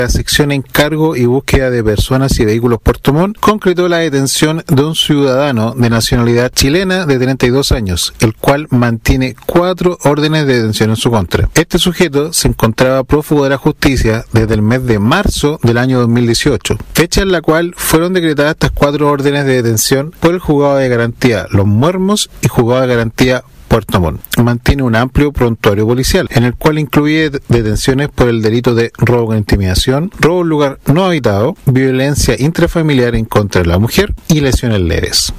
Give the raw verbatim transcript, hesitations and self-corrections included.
La sección Encargo y Búsqueda de Personas y Vehículos Puerto Montt concretó la detención de un ciudadano de nacionalidad chilena de treinta y dos años, el cual mantiene cuatro órdenes de detención en su contra. Este sujeto se encontraba prófugo de la justicia desde el mes de marzo del año dos mil dieciocho, fecha en la cual fueron decretadas estas cuatro órdenes de detención por el Juzgado de Garantía Los Muermos y Juzgado de Garantía Puerto Montt. Mantiene un amplio prontuario policial, en el cual incluye detenciones por el delito de robo con intimidación, robo en lugar no habitado, violencia intrafamiliar en contra de la mujer y lesiones leves.